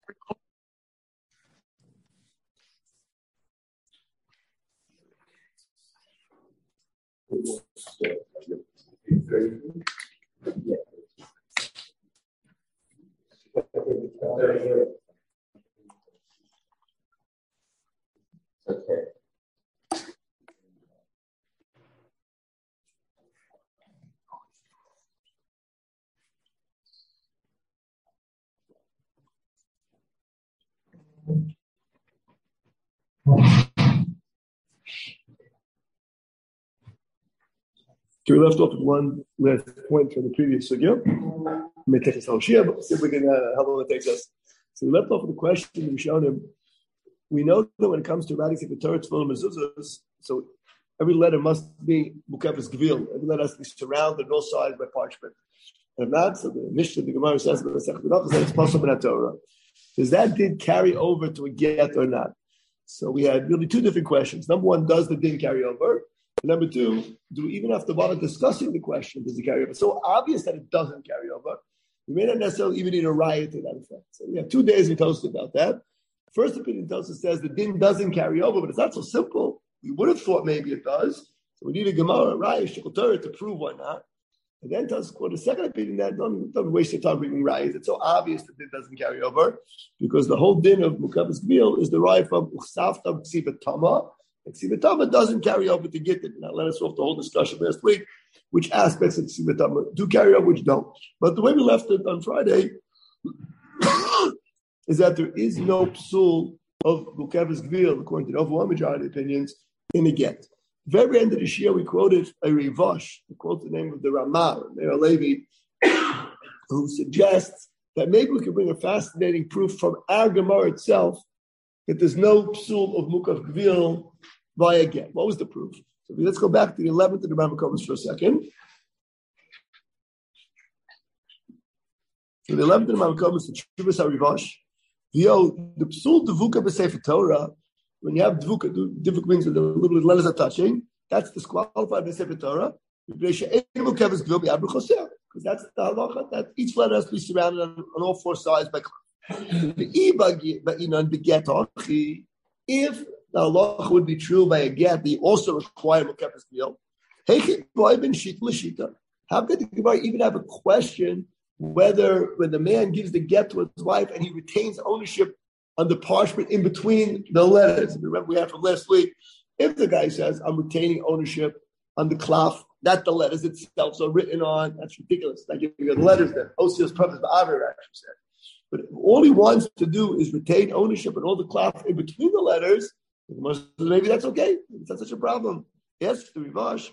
Okay. So we left off with one last point from the previous sugya. It may take us whole shia, but see if we can how long it takes us. So we left off with the question we showed him. We know that when it comes to writing the Torah, Tefillah, mezuzahs, so every letter must be mukafes gvil. Every letter has to be surrounded on all sides by parchment. And if not, so the Mishnah, the Gemara says that it's possible in Torah. Does that din carry over to a get or not? So we had really two different questions. Number one, does the din carry over? And number two, do we even have to bother discussing the question, does it carry over? It's so obvious that it doesn't carry over. We may not necessarily even need a riot to that effect. So we have 2 days in Tosfos about that. First opinion Tosfos says the din doesn't carry over, but it's not so simple. We would have thought maybe it does. So we need a Gemara, a riot, Shikol Torah to prove why not. And then Tosfos quote the second opinion that don't waste your time reading rayas. It's so obvious that it doesn't carry over because the whole din of Mukavas Gvil is derived from Uchsafta Ksiva Tama. Ksiva Tama doesn't carry over to Gittin. Now let us off the whole discussion last week, which aspects of Ksiva Tama do carry over, which don't. But the way we left it on Friday is that there is no psul of Mukavas Gvil, according to the overwhelming majority opinions, in a get. Very end of the Shia, we quoted a Rivash, we quote the name of the Ramah, Meir Levi, who suggests that maybe we could bring a fascinating proof from our Gemara itself that there's no psul of Mukav Gvil via get. What was the proof? So let's go back to the 11th of the Rambam Komas for a second. So the 11th of the Rambam Komas, the Chuvas HaRivash, the psul devuka b'sefer Torah, when you have dvuka, dvuk means that the little letters are touching, that's disqualified by Sefer Torah, because that's the halacha, that each letter has to be surrounded on all 4 sides by cloth. If the halacha would be true by a get, they also require mukafes gvil. How could the Gemara even have a question whether when the man gives the get to his wife and he retains ownership on the parchment in between the letters? Remember we had from last week, if the guy says, I'm retaining ownership on the cloth, that the letters itself are written on, that's ridiculous. Like the letters that Osios Prophet Ba'aver actually said. But all he wants to do is retain ownership and all the cloth in between the letters, maybe that's okay. It's not such a problem. Yes, the Rivash.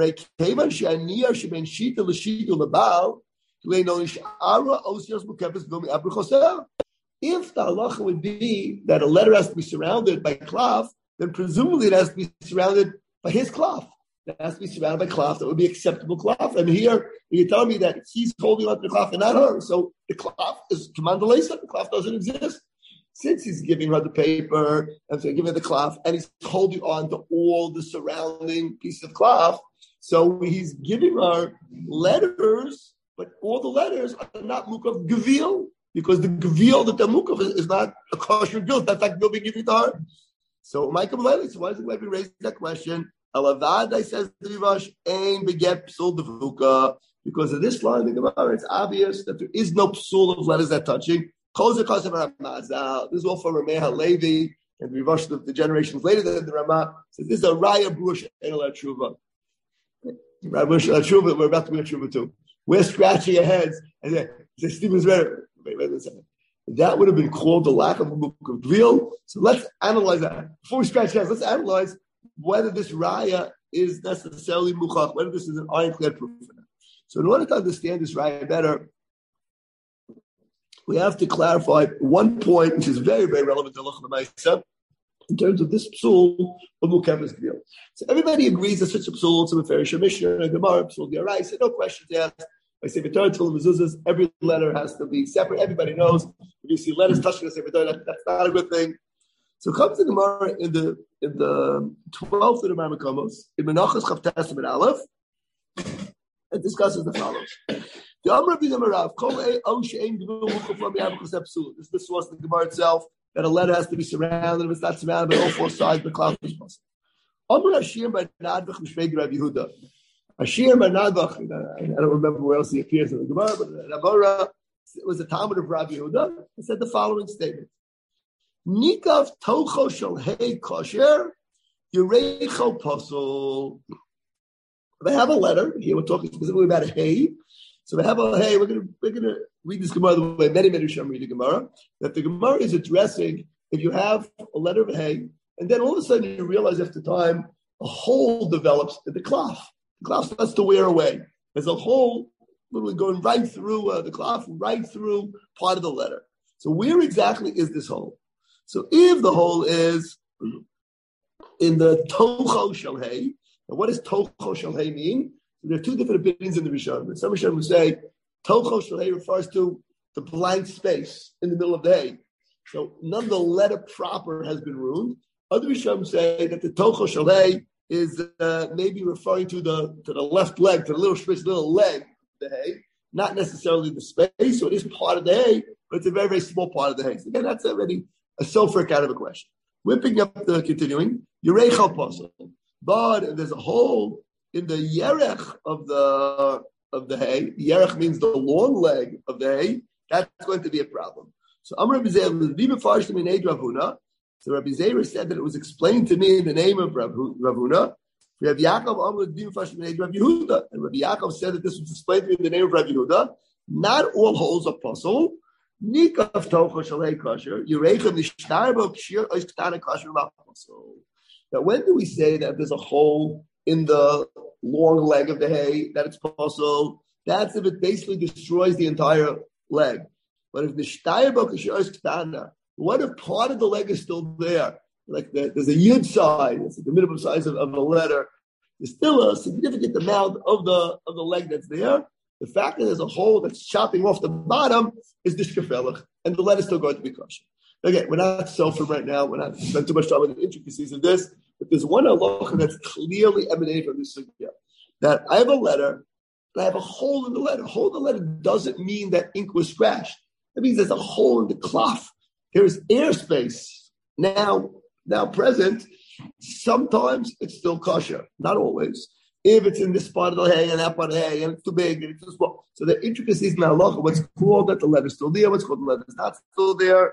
If the halacha would be that a letter has to be surrounded by cloth, then presumably it has to be surrounded by his cloth. It has to be surrounded by cloth that would be acceptable cloth. And here, you're telling me that he's holding on to the cloth and not her. So the cloth is command the cloth doesn't exist. Since he's giving her the paper, and so giving her the cloth, and he's holding on to all the surrounding piece of cloth, so he's giving her letters, but all the letters are not mukav gevil. Because the gevil that the mukaf is not a kosher guilt. That's like you'll be giving to her. So Michael Maleli, so why does it raise that question? Alavadai says the Rivash, ain beget psul devuka. Because of this line in the Gemara, it's obvious that there is no psul of letters that touching. This is all for Rameh HaLevi and the Rivash of the generations later than the Ramah. So this is a Raya Brush and a Tshuva. Raya Brush and Tshuva, we're about to be a Tshuva too. We're scratching our heads and then Stephen's ready. Wait a second. That would have been called the lack of a book of real. So let's analyze that. Before we scratch heads, let's analyze whether this raya is necessarily muchach, whether this is an ironclad proof for that. So in order to understand this raya better, we have to clarify one point, which is very, very relevant to Halacha L'Maaseh, in terms of this psul of mukafes gvil. So everybody agrees that such a psul, some Meferish Mishnah, and Gemara, psul d'oraisa, no questions asked. I say Torah, Tefillah, mezuzahs, every letter has to be separate. Everybody knows if you see letters touching the Sefer Torah, that's not a good thing. So comes the Gemara in the 12th of the Rambam Komas, in Menachos Chavtes and Aleph, and discusses the follows. The Amr of the Gemara, this is the source of the Gemara itself, that a letter has to be surrounded. If it's not surrounded by all four sides, the cloth is possible. Amr Ashir by Nadbach Mishvei Rabbi Yehuda. Ashir by Nadbach, I don't remember where else he appears in the Gemara, but Rabbi was a Talmud of Rabbi Yehuda. He said the following statement: Nikav tocho shel hey kosher, Yereicho posel. They have a letter here. We're talking specifically about a hay. So we have a hay. We're gonna read this Gemara the way many Rishonim read the Gemara. That the Gemara is addressing if you have a letter of a hay, and then all of a sudden you realize after time a hole develops in the cloth. The cloth starts to wear away. There's a hole literally going right through the cloth, right through part of the letter. So where exactly is this hole? So if the hole is in the tocho shel hay. Now, what does tocho shel hay mean? So there are two different opinions in the Rishonim. Some Rishonim will say tocho shel hay refers to the blank space in the middle of the hay. So none of the letter proper has been ruined. Other Rishonim say that the tocho shel hay is maybe referring to the left leg, to the little leg of the hay, not necessarily the space. So it is part of the hay, but it's a very, very small part of the hay. So again, that's already a sofer kind of a question. We're picking up the continuing. Yereicho posel. But if there's a hole in the yerech of the hay, yerech means the long leg of the hay, that's going to be a problem. So Amr Rabbi Zera, so Rabbi Zera said that it was explained to me in the name of Rav Huna. Rabbi Yaakov and Rabbi Yaakov said that this was explained to me in the name of Rabbi Yehuda. Not all holes are possible. Nikav tocho shel hay kosher, Yereicha nishtarbo kshir ois ktana kosher la'posel. Now, when do we say that there's a hole in the long leg of the hay, that it's possible? That's if it basically destroys the entire leg. But if what if part of the leg is still there? Like there's a yud size, it's the minimum size of a letter. There's still a significant amount of the leg that's there. The fact that there's a hole that's chopping off the bottom is dishkafelach, and the letter's still going to be kosher. Again, we're not self right now. We're not spending too much time on the intricacies of this. But there's one halacha that's clearly emanating from this sugya. That I have a letter, and I have a hole in the letter. A hole in the letter doesn't mean that ink was scratched. It means there's a hole in the cloth. There's airspace now present. Sometimes it's still kosher, not always. If it's in this part of the hay and that part of the hay, and it's too big and it's too small. So the intricacies in the halacha, what's called that the letter's still there, what's called the letter's not still there.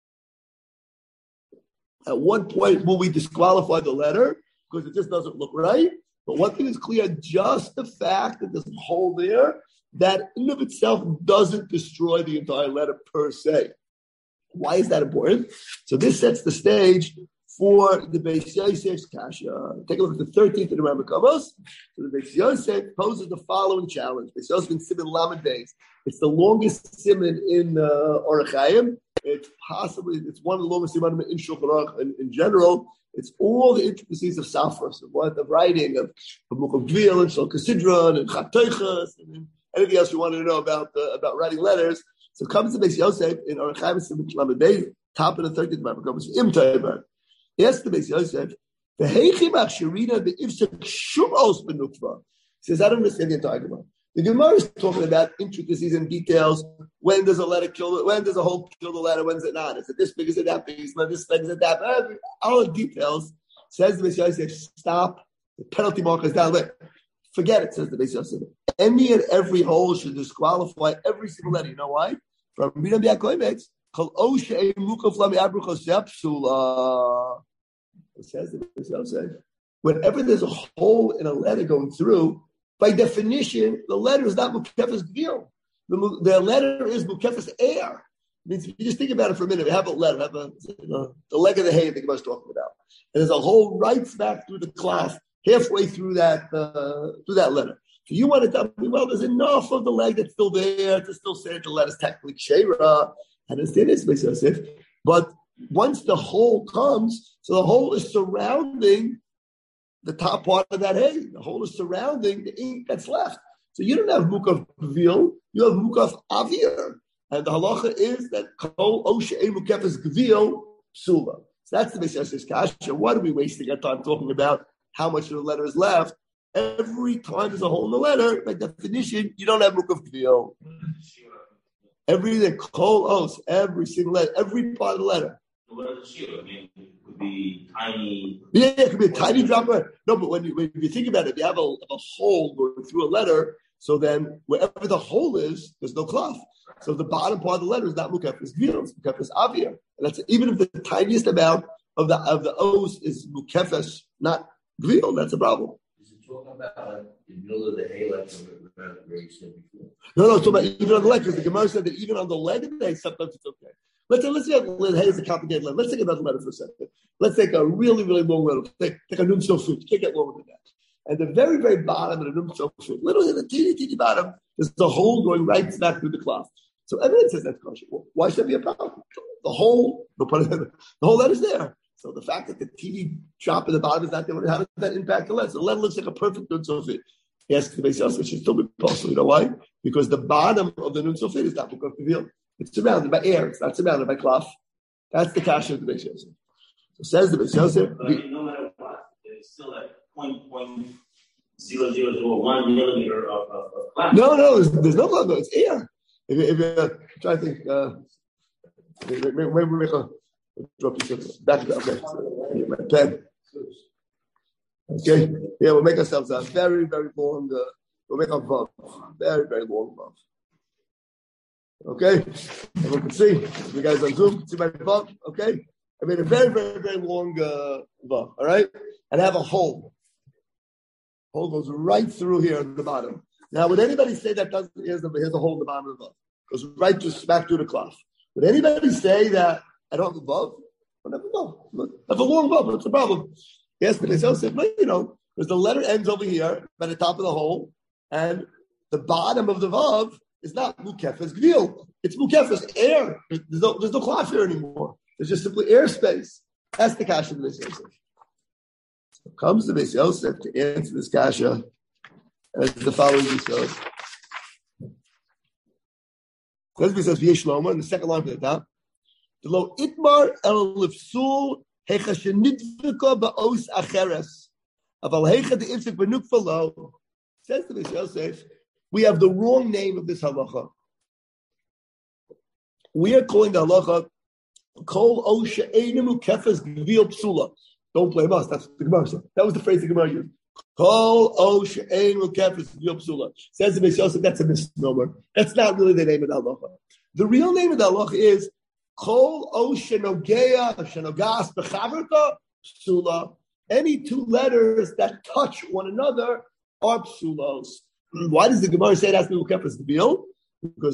At one point, will we disqualify the letter because it just doesn't look right? But one thing is clear, just the fact that there's a hole there, that in of itself doesn't destroy the entire letter per se. Why is that important? So this sets the stage for the Beis Yosef's kasha. Take a look at the 13th of the Rambam. So the Beis Yosef poses the following challenge. Beis Yosef in Siman Lamed Beis. It's the longest siman in Orach Chaim. It's one of the longest simanim in Shulchan Aruch in general. It's all the intricacies of Safras, of what the writing of Mukhav Gvil and Shal Kasidron and Chatoichas and anything else you want to know about writing letters. So it comes to Beis Yosef in Orach Chaim Siman Lamed Beis, top of the 13th Rambam. Im Taybar. Yes, the Beis Yosef. The Heichim Achshirina the Ifsek Shumos Benukva. Says I don't understand the entire Gemara. The Gemara is talking about intricacies and details. When does a letter kill? When does a hole kill the letter? When's it not? Is it this big? Is it that big? Is it this big? Is it that big? All the details. Says the Beis Yosef. Stop. The penalty marker is down there. Forget it. Says the Beis Yosef. Any and every hole should disqualify every single letter. You know why? From Rabbi Yaakov Kol Oshe Mukaf Lami Abruchos Yapsula. It says the Beis Yosef. Whenever there's a hole in a letter going through, by definition, the letter is not Mukefes Gvil. The letter is Mukefes Air. Means if you just think about it for a minute, we have a letter, the leg of the hay I think I was talking about. And there's a hole right smack through the cloth, halfway through that letter. So you want to tell me, well, there's enough of the leg that's still there to still say that the letter's technically Sheira. I understand this, Beis Yosef. But once the hole comes, so the hole is surrounding the top part of that hay. The hole is surrounding the ink that's left. So you don't have Mukaf Gvil, you have Mukaf Avir. And the halacha is that Kol Oshe Mukefes Gvil Psula. So that's the Beis Yosef's kasha. What are we wasting our time talking about how much of the letter is left? every time there's a hole in the letter, by definition, you don't have Mukaf Gvil. Every single letter, every part of the letter. What is a shield? I mean, it could be tiny. Yeah, it could be a tiny drop. No, but when you think about it, if you have a hole going through a letter, so then wherever the hole is, there's no cloth. So the bottom part of the letter is not Mukefes Gvil, it's Mukefes Avir. And that's even if the tiniest amount of the O's is Mukefes, not Gvil, that's a problem. Is it talking about the middle of the hay, like where you said before? No, it's talking about even on the leg, because the Gemara said that even on the leg of the hay, sometimes it's okay. Let's say the hay is a complicated letter. Let's think about the letter for a second. Let's take a really, really long letter. Take a Nun Sofut. You can't get longer than that. And the very, very bottom of the Nun Sofut, literally the teeny bottom, there's the hole going right back through the cloth. So everyone says that's kosher. Well, why should that be a problem? The whole letter's there. So the fact that the teeny drop in the bottom is not there, how does that impact the letter? So the letter looks like a perfect Nun Sofit. He asks the Beis Yosef, it should still be possible. You know why? Because the bottom of the Nun Sofit is not Mukaf Gvil. It's surrounded by air. It's not surrounded by cloth. That's the kasha of the Beis Yosef. So says the Beis Yosef. But no matter what, there's still that 0.0001 millimeter of cloth. No, there's no cloth. No, it's air. If you try to think, maybe we make a drop this back. Okay, my pen. Okay, yeah, we'll make ourselves a very, very long. We'll make a vav, very, very long vav. Okay, everyone can see. You guys on Zoom, see my vav. Okay, I made a very, very, very long vav. All right, and I have a hole. Hole goes right through here at the bottom. Now, would anybody say that here's a hole in the bottom of the vav? Goes right just smack through the cloth. Would anybody say that I don't have a vav? I don't have a vav. I have a long vav. What's the problem? Yes, but they said, because the letter ends over here by the top of the hole, and the bottom of the vav is not Mukefes Gvil. It's Mukefes air. There's no cloth here anymore. There's just simply airspace. That's the kasha of the Beis Yosef. So comes the Beis Yosef to answer this kasha as the following Beis Yosef. Beis says V'yesh Shlomo in the second line from the top. The lo itmar el lifsul hecha shenidvika ba'os acheres aval hecha de'ifzik b'nukva lo. Says the Beis Yosef, we have the wrong name of this halacha. We are calling the halacha kol o she'einu kefes gvil psula. Don't blame us. That's the Gemara said. That was the phrase the Gemara used. Kol o she'einu kefes gvil psula. Says the Beis Yosef, that's a misnomer. That's not really the name of the halacha. The real name of the halacha is kol o shenogeya shenogas bechaverta psula. Any two letters that touch one another are psulos. Why does the Gemara say it has to be Mukefes Gvil? Because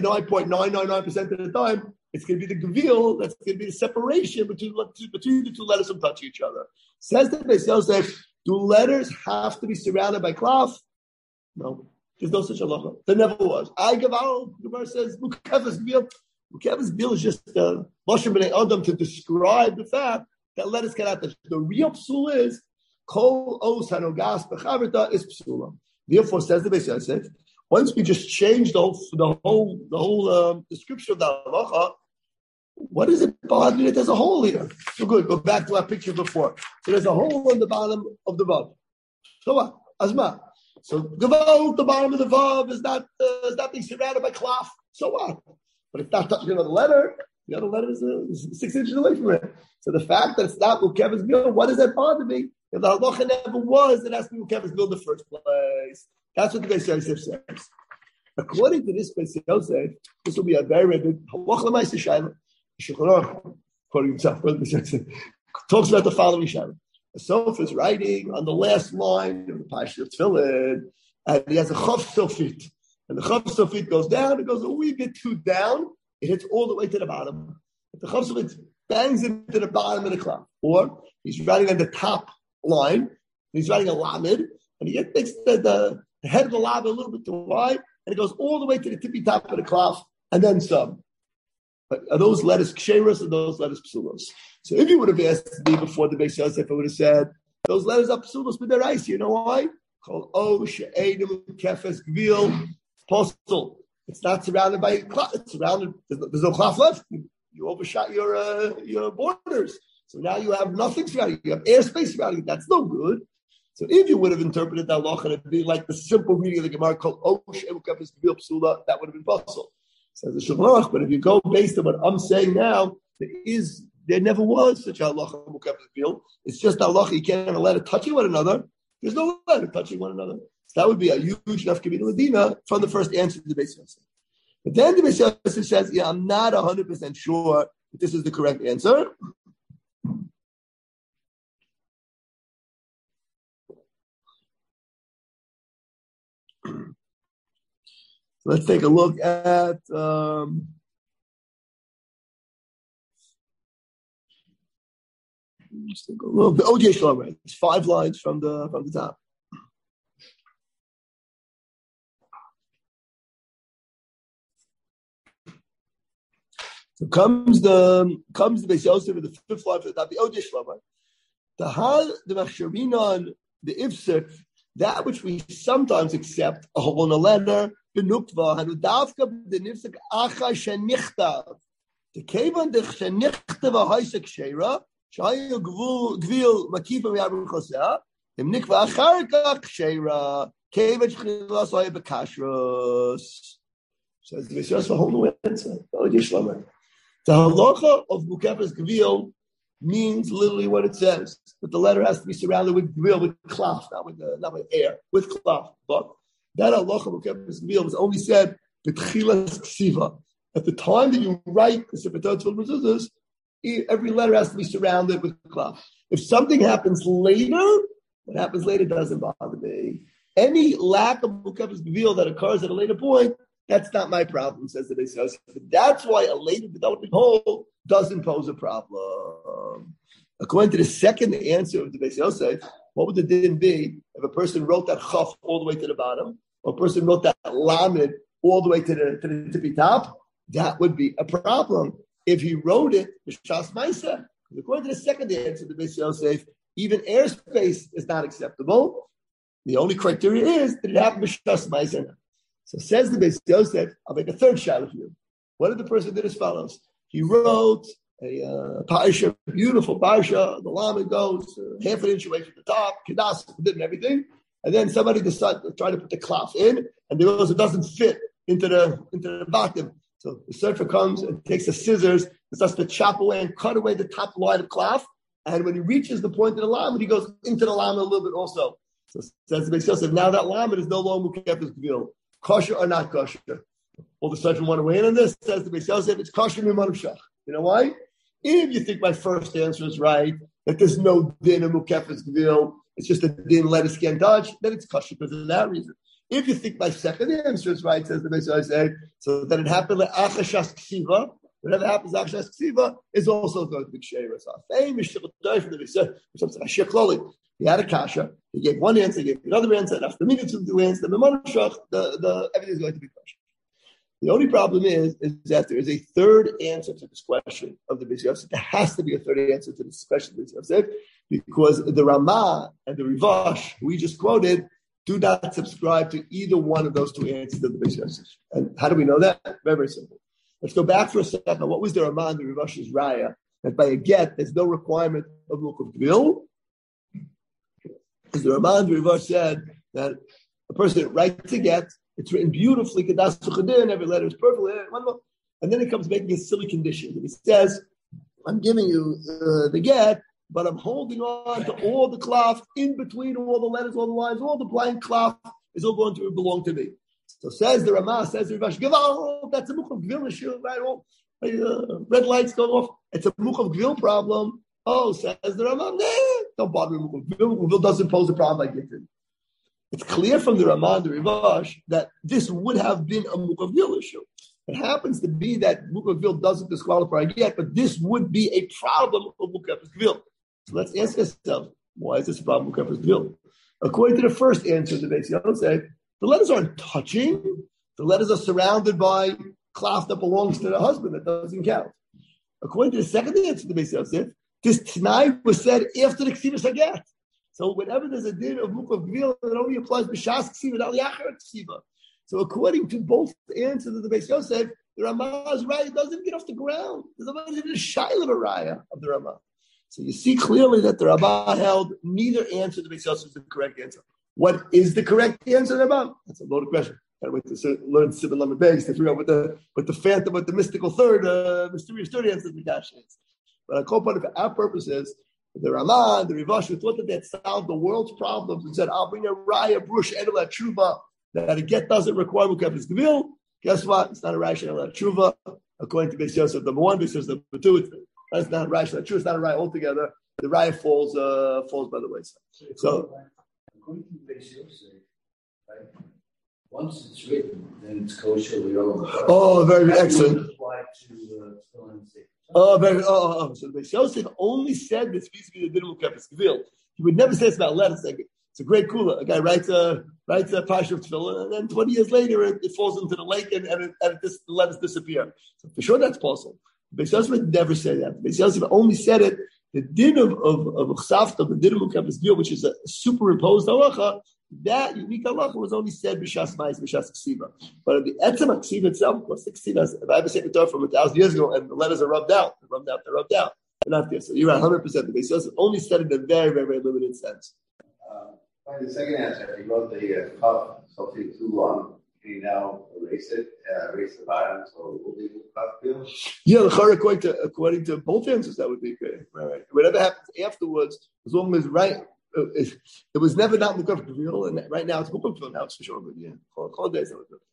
99.999% of the time, it's going to be the Gvil that's going to be the separation between the two letters from touching each other. Says the Beis Yosef, do letters have to be surrounded by cloth? No. There's no such halacha. There never was. I Gaval, the Gemara says, Mukefes Gvil. Mukefes Gvil is just Moshe B'nai Adam to describe the fact that letters cannot touch. The real psula is kol os hanogas bechaverta is psula. Therefore, says the Beis Yosef, once we just change the whole description of the halacha, what is it bothering that there's a hole here? So good. Go back to our picture before. So there's a hole on the bottom of the vav. So what? Asma. So the bottom of the vav is not being surrounded by cloth. So what? But it's not touching another letter. The other letter is 6 inches away from it. So the fact that it's not Mukefes Gvil, what does that bother me? If the halacha never was, it has to be Mukefes Gvil in the first place. That's what the Beis Yosef says. According to this Beis Yosef, this will be a very, very big halacha l'maaseh shayla. Shulchan Aruch, according to himself, talks about the following shayla. The Sof is writing on the last line of the Parsha of Tefillin, and he has a Chav Sofit. And the Chav Sofit goes down, it goes a wee bit too down, it hits all the way to the bottom. If the Chav Sofit bangs into the bottom of the cloth, or he's writing on the top line, and he's writing a Lamed, and he makes the head of the Lamed a little bit too wide, and it goes all the way to the tippy top of the cloth, and then some. But are those letters ksheros or those letters psulos? So if you would have asked me before the Beis Yosef, I would have said, those letters are psulos with their ice. You know why? Called O, She'einu, Kefes, Gvil, Postal. It's not surrounded by cloth. It's surrounded, there's no cloth left. You overshot your borders. So now you have nothing surrounding you. You have airspace surrounding you. That's no good. So if you would have interpreted that halacha, it'd be like the simple reading of the Gemara called Osh Emukefes Gvil Psula, that would have been possible. Says the Shulchan Aruch, but if you go based on what I'm saying now, there never was such a halacha Emukefes Gvil. It's just a halacha, you can't let it touching one another. There's no letter touching one another. So that would be a huge nafkamina ladina from the first answer to the Beis Yosef. But then the Beis Yosef says, yeah, I'm not 100% sure that this is the correct answer. Let's take a look at the OJ Shlomo. It's 5 lines from the top. So comes the Beis Yosef with the 5th line from the top. The OJ Shlomo. The hal the machsharinon the ifsek, that which we sometimes accept a whole letter. Benukva hanudavka the nifsek acha shenichtav the kevan the shenichtav haisek sheira shayu gvil makifa miyabu chosea im nikva achar kach sheira kevan shchilas oye bekashros. Says the Beis Yosef a whole new answer. The halacha of Mukefes Gvil means literally what it says, but the letter has to be surrounded with gvil, with cloth, not with air, with cloth. But that halacha Mukefes Gvil was only said b'tchilas ksiva. At the time that you write the Sefer Torah Tefillah Mezuzos, every letter has to be surrounded with cloth. If something happens later, what happens later doesn't bother me. Any lack of Mukefes Gvil that occurs at a later point, that's not my problem, says the Beis Yosef. That's why a later developing whole doesn't pose a problem. According to the second answer of the Beis Yosef, what would the din be if a person wrote that chaf all the way to the bottom, or a person wrote that lamed all the way to the tippy top? That would be a problem. If he wrote it, b'shas ma'aseh. According to the second answer of the Beis Yosef, even airspace is not acceptable. The only criteria is that it happened b'shas ma'aseh. So says the Beis Yosef, I'll make a third shot of you. What did the person do as follows? He wrote a parsha, beautiful parsha. The lamed goes half an inch away from the top, kedas, did and everything. And then somebody decided to try to put the cloth in, and there goes, it doesn't fit into the bottom. So the surfer comes and takes the scissors and starts to chop away and cut away the top line of cloth. And when he reaches the point of the lamed, he goes into the lamed a little bit also. So says the Beis Yosef, now that lamed is no longer Mukefes Gvil. Kosher or not kosher? All the Sifrim want to weigh in on this. Says the Beis Yosef, it's kosher miman shach. You know why? If you think my first answer is right, that there's no din of Mukefes Gvil, it's just a din let us can't touch, then it's kosher because of that reason. If you think my second answer is right, says the Beis Yosef, so that it happened like achashas ksiva, whatever happens achashas ksiva is also going to be ksheira. So a famous shikol from the Beis Yosef, which is a shikloli. He had a kasha. He gave one answer. He gave another answer. And after minutes of the answer, the everything is going to be kosher. The only problem is that there is a third answer to this question of the Beis Yosef. There has to be a third answer to this question of the Beis Yosef, because the Ramah and the Rivash, who we just quoted, do not subscribe to either one of those two answers of the Beis Yosef. And how do we know that? Very, very simple. Let's go back for a second. What was the Ramah and the Rivash's raya? That by a get, there's no requirement of Mukefes Gvil. As the Ramah and the Rivash said that a person writes a get, it's written beautifully, kedas v'chadin, every letter is perfect, and then it comes making a silly condition. And he says, I'm giving you the get, but I'm holding on to all the cloth in between all the letters, all the lines, all the blank cloth is all going to belong to me. So says the Ramah, says the Rivash, that's a Mukefes Gvil issue, right? All red lights go off. It's a Mukefes Gvil problem. Oh, says the Ramah, don't bother with Mukefes Gvil. Mukefes Gvil doesn't pose a problem like it. It's clear from the Ramah and the Rivash that this would have been a Mukefes Gvil issue. It happens to be that Mukefes Gvil doesn't disqualify yet, but this would be a problem of Mukefes Gvil. So let's ask ourselves, why is this a problem with Mukefes Gvil? According to the first answer, the Beis Yosef, the letters aren't touching. The letters are surrounded by cloth that belongs to the husband. That doesn't count. According to the second answer, the Beis Yosef, this Tanai was said after the Ksivas Haget. So whenever there's a din of Mukefes Gvil, it only applies b'shas Ksiva, not liachar Ksiva. So according to both answers of the Beis Yosef, the Ramah's raya doesn't get off the ground. There's not even a shaila of a raya of the Ramah. So you see clearly that the Rabbah held neither answer to Beis Yosef is the correct answer. What is the correct answer, Rabbah? That's a loaded question. Gotta wait to learn Sibin Lamed Beis to figure out what the phantom, what the mystical third, mysterious third answer is. But I call upon it for our purposes. The Ramah, the Rivash, who thought that they had solved the world's problems and said, I'll bring a Raya, Brush, Edel, Tshuva, that a get doesn't require Mukafis Gevil. Guess what? It's not a Raya, Edel, Tshuva. According to Beis Yosef, number one, Beis Yosef, number two, it's not a Raya, Edel, Tshuva. It's not a Raya altogether. The Raya falls by the wayside. So, according to Beis Yosef, right? Once it's written, then it's kosher. Oh, very excellent. So the Beis Yosef only said this vis-a-vis the Dinah Mukafis Gevil. He would never say it's about letters. It's a great kula. A guy writes a parsha of tefillah, and then 20 years later it falls into the lake and the letters disappear. So for sure that's possible. Beis Yosef would never say that. Beis Yosef only said it. The din of Chsafta, the din of Mukafis Gevil, which is a superimposed halacha, that unique halacha was only said b'shas ma'is, b'shas ksiva. But the etzem ksiva itself, of course, the ksiva, if I have a second Torah from 1,000 years ago and the letters are rubbed out. They're rubbed out. They're not there. So you're 100%. The Beis Yosef only said it in a very, very, very limited sense. The second answer, he wrote the cup, something too long. Can you now erase it, erase the bottom, so it will be the cup bill? Yeah, according to both answers, that would be great. Right. Whatever happens afterwards, as long as it was never not Mukaf Gevil, and right now it's Mukaf Gevil. Now it's for sure. But yeah, all days.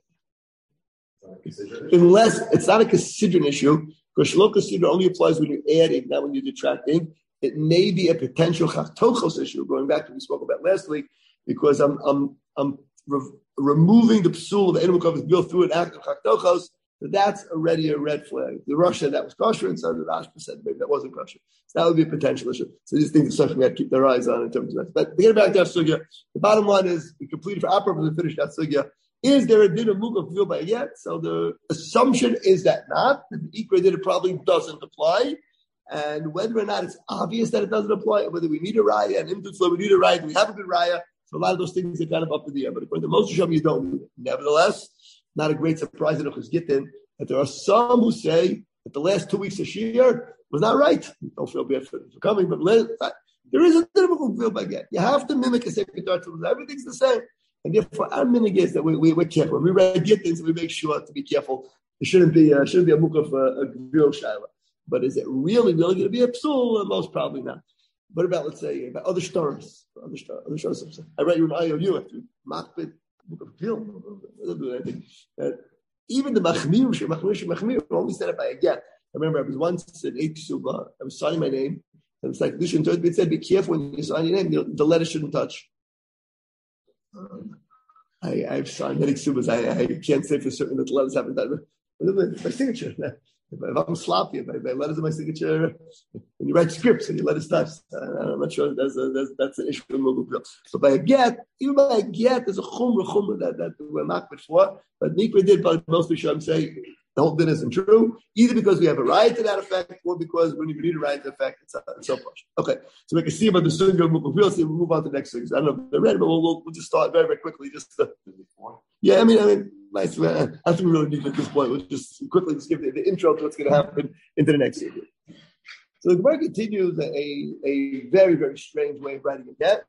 Unless it's not a Kesidron issue, because Shalom Kesidron only applies when you're adding, not when you're detracting. It may be a potential Chachtochos issue, going back to what we spoke about last week, because I'm removing the psul of Ein Mukaf Gevil through an act of Chachtochos. So that's already a red flag. The Rosh said that was kosher, and so the Rash said maybe that wasn't kosher. So that would be a potential issue. So these things are something we have to keep their eyes on in terms of that. But to get back to that sugya, the bottom line is we completed for our purpose and finished that sugya. Is there a din of mukaf gevil by yet? So the assumption is that not. The ikra din probably doesn't apply. And whether or not it's obvious that it doesn't apply, whether we need a raya, and in we need a raya, we have a good raya. So a lot of those things are kind of up in the air. But according to most Rishonim, you don't need it. Nevertheless, not a great surprise in Ochus Gittin that there are some who say that the last 2 weeks of Shir was not right. Don't feel bad for coming, but there is a difficult feel by get. You have to mimic a second Torah. Everything's the same. And therefore, our mimic is that we're careful. When we read Gittins, we make sure to be careful. It shouldn't be a mukaf a Gevil shaila. But is it really going to be a psul? Most probably not. What about, let's say, about other stars? I read you an IOU after Machbit, Mukaf Gevil. Even the Machmir only said it by a get. I remember I was once in Eid Ksuba, I was signing my name, and it's like, it said, be careful when you sign your name, the letter shouldn't touch. I've signed many Ksubas, I can't say for certain that the letters haven't done my signature. If I'm sloppy, if my letters in my signature, when you write scripts and your letters touch, I'm not sure that's an issue in Mugul. So by a get, even by a get, there's a chumrah that we're not for. But Mikra did, but most of the Shem say the whole thing isn't true, either because we have a right to that effect, or because when you need a right to effect, it's so much. Okay, so we can see about the Sunnah of Mukaf Gevil. We'll move on to the next thing. I don't know if they're ready, but we'll just start very, very quickly. Yeah, I mean, nice. I don't think we really need at this point. We'll just quickly give the intro to what's going to happen into the next series. So the Gemara continues a very, very strange way of writing a get.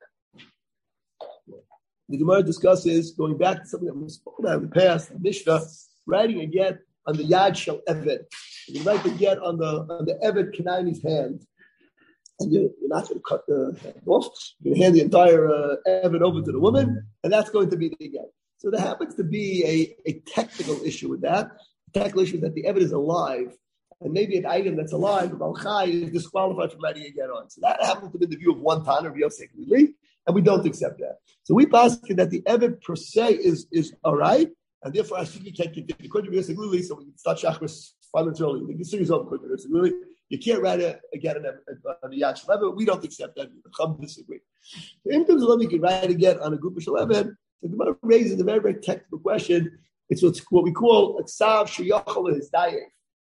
The Gemara discusses, going back to something that we spoke about in the past, the Mishnah, writing a get on the Yad Shel Eved. You write the get on the Eved Kanani's hand. And you're not going to cut the hand off. You're going to hand the entire Eved over to the woman, and that's going to be the get. So there happens to be a technical issue with that. The technical issue is that the Eved is alive, and maybe an item that's alive, the Balchai, is disqualified from writing a get on. So that happens to be the view of one Tana of Yosef Lili, and we don't accept that. So we pass that the Eved per se is all right, and therefore I think you can't continue. According to Yosef Lili, so we can start Shachris 5 minutes early. The series over according to Yosef Lili. You can't write a get on the Yad Shel Eved. We don't accept that. The Chum disagree. So in terms of you can write a get on a group of Shel Eved, the Gemara raises a very, very technical question. It's what we call a ksav sheyachol hizdayef.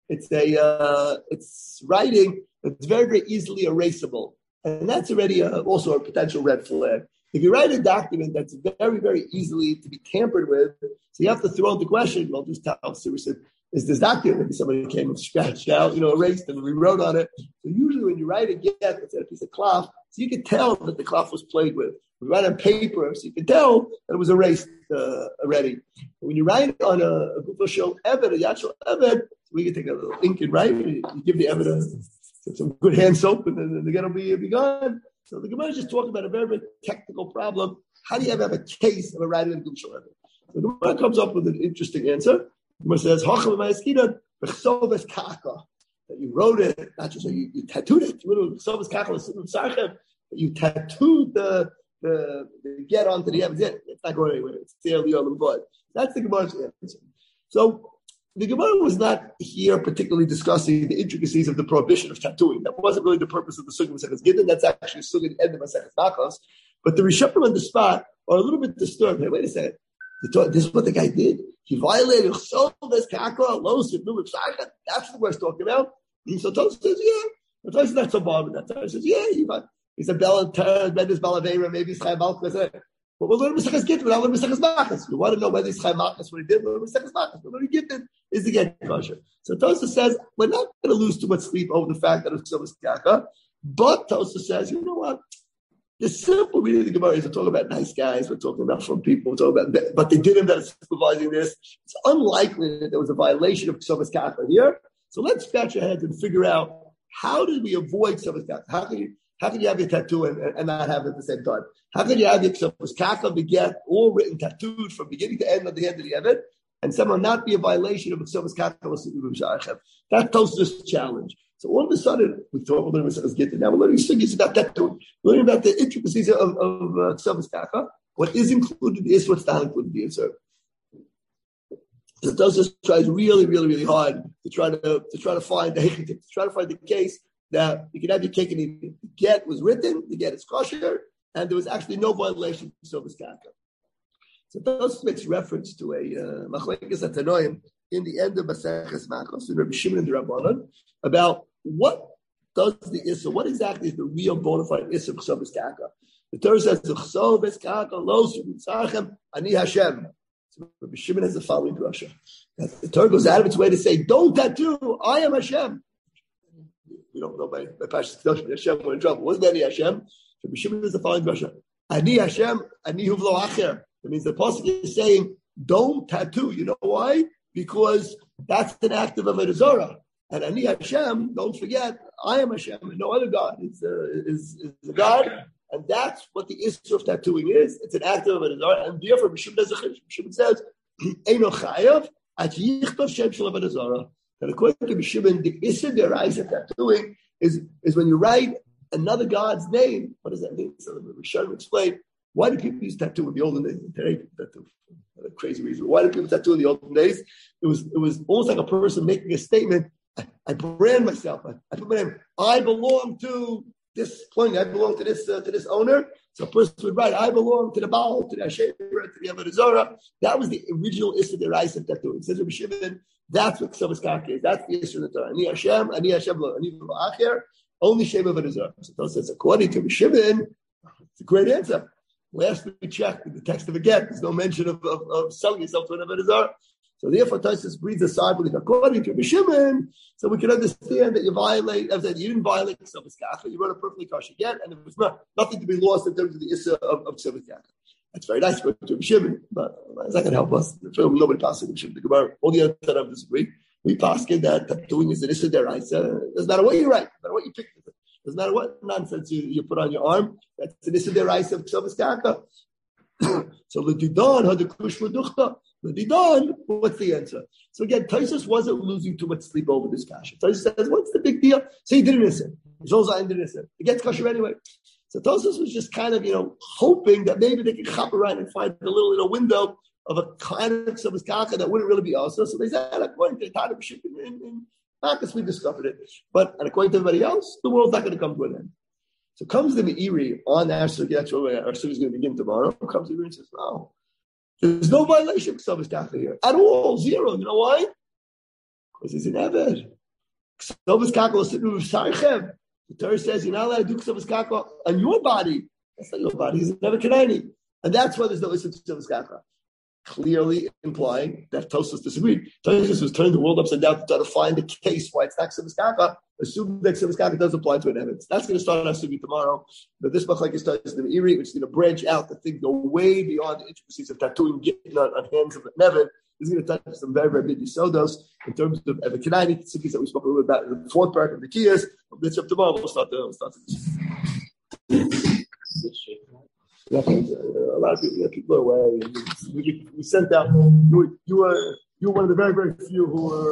It's writing that's very, very easily erasable, and that's already also a potential red flag. If you write a document that's very, very easily to be tampered with, so you have to throw out the question. Well, just tell Sirison, is this document. Maybe somebody came and scratched out, erased and rewrote on it. So usually when you write a get, it's a piece of cloth, so you can tell that the cloth was played with. When you write on paper, so you can tell that it was erased already. When you write on a Gufo Shel Eved, a Yad Shel Eved, we can take a little ink and write, you give the evidence some good hand soap, and then the get will be gone. So the Gemara is just talking about a very, very technical problem. How do you ever have a case of a writing in Gufo Shel Eved? So the Gemara comes up with an interesting answer. The Gemara says, that you wrote it, not just you tattooed it. You tattooed the get onto the evidence. It's not going anywhere. It's still the old blood. That's the Gemara's answer. So the Gemara was not here particularly discussing the intricacies of the prohibition of tattooing. That wasn't really the purpose of the Sugya Maseches Gittin. That's actually Sugya at the end of Maseches Nachos. But the Rishonim on the spot are a little bit disturbed. Hey, wait a second. This is what the guy did. He violated that's what the Gemara is talking about. And so Tosfos says, yeah. The Tosfos is not so bothered with that. Tosfos says, yeah, he's a bell and turn, Ben is Balavera, maybe he's Chaim Malchus. But we'll learn Maseches Gittin, we'll learn Maseches Machas. We want to know whether he's Chaim Malchus, what he did, we'll learn Maseches Machas. But what he Gittin is to get kosher. So Tosfos says, we're not going to lose too much sleep over the fact that it's Ksovas Kaka. But Tosfos says, you know what? The simple reading of the Gemara is we're talking about nice guys, we're talking about from people, we're talking about, but they did him that is supervising this. It's unlikely that there was a violation of Ksovas Kaka here. So let's scratch our heads and figure out how did we avoid Ksovas Kaka? How can you have your tattoo and not have it at the same time? How can you have your Ksovas Kaka beget all written tattooed from beginning to end of the Eved and somehow not be a violation of Ksovas Kaka? That's Tosfos' challenge. So all of a sudden, we thought we're learning Maseches Gittin. Now we're learning sugis about tattooing. We're learning about the intricacies of Ksovas Kaka. What is included is what's not included in the So Tosfos tries really, really, really hard to try to find the case that you can have your cake and eat it. The get was written, the get is kosher, and there was actually no violation of Ksovas Kaka. So Tosfos makes reference to a machlekes atanoim in the end of Maseches Machos in Rabbi Shimon and the Rabbanan about what does the Issa, what exactly is the real bona fide Issa of Ksovas Kaka. The Torah says, Ksovas Kaka lo su'utzarchem ani Hashem. So Rabbi Shimon has the following drasha. The Torah goes out of its way to say, don't tattoo, I am Hashem. We don't know by Pashas Kedosh, but Hashem, we're in trouble. What's Ani Hashem? Rabbi Shimon has the following drasha. Ani Hashem, ani huvlo acher. That means the pasuk is saying, don't tattoo. You know why? Because that's an act of Avodah Zarah. And Ani Hashem, don't forget, I am Hashem, and no other God is a God. And that's what the issue of tattooing is. It's an act of Avodah Zarah. And therefore, Shimon says, Eino chayav, at yichtov shem shel Avodah Zarah. And according to Shimon, the issue of tattooing is when you write another God's name. What does that mean? So the Rishonim explain, why do people use tattoo in the olden days? Today, tattoo. A crazy reason. Why did people tattoo in the olden days? It was almost like a person making a statement. I brand myself. I put my name. I belong to this point. I belong to this owner. So a person would write, I belong to the Baal, to the Hashem, to the Avodah Zarah. That was the original Issa Deraisa tattoo. It says Rabbi Shimon, that's what Ksovas Kaka is. That's the Issa of the Torah. Ani Hashem lo, ani lo acher, only Shem Avodah Zarah. So it says, according to Rabbi Shimon, it's a great answer. Last we checked in the text of a get, there's no mention of selling yourself to an Avodah Zarah. So therefore, Tosfos breathes aside with according to Rabbi Shimon, so we can understand that you didn't violate Ksovas Kaka, you wrote a perfectly kosher get, and there was nothing to be lost in terms of the Issa of Ksovas Kaka. That's very nice for Rabbi Shimon, but it's not going to help us. Nobody passes Rabbi Shimon. The Gemara, all the other Tanaim disagree. We pass that doing is an Issa deraisa. Doesn't matter what you write, doesn't matter what you pick. Doesn't matter what nonsense you put on your arm. That's an Issa deraisa of Ksovas Kaka. So l'didon hadekush l'duchta. L'didon, what's the answer? So again, Tosfos wasn't losing too much sleep over this passion. Tosfos says, what's the big deal? So he didn't listen. Zolzayin didn't listen. It gets kosher anyway. So Tosfos was just kind of, hoping that maybe they could hop around and find a little window of a kind of Ksovas Kaka that wouldn't really be also. So they said, according to the Tana B'Shimon in Marcus, we discovered it. And according to everybody else, the world's not going to come to an end. So comes the Meiri on our Sugi, that's where our Sugi is going to begin tomorrow. Comes the Meiri and says, no, there's no violation of Ksovas Kaka here. At all, zero. You know why? Because he's an Eved. Ksovas Kaka will sit with Sarchev. The Torah says you're not allowed to do Ksovas Kaka on your body. That's not your body. He's an Eved Kenani. And that's why there's no issue of Ksovas Kaka. clearly implying that Tosfos disagreed. Tosfos was turning the world upside down to try to find a case why it's not Ksivas Kaka, assuming that Ksivas Kaka does apply to an evidence. That's going to start our study tomorrow. But this Machlekes starts in the Iri, which is going to branch out the things go way beyond the intricacies of tattooing getting on hands of Nevin. This is going to touch some very, very big yisodos in terms of the Kanani cities that we spoke a little bit about in the fourth part of the Kiyas. Let's up tomorrow. We'll start this. A lot of people are away. We sent out. You were one of the very, very few who were.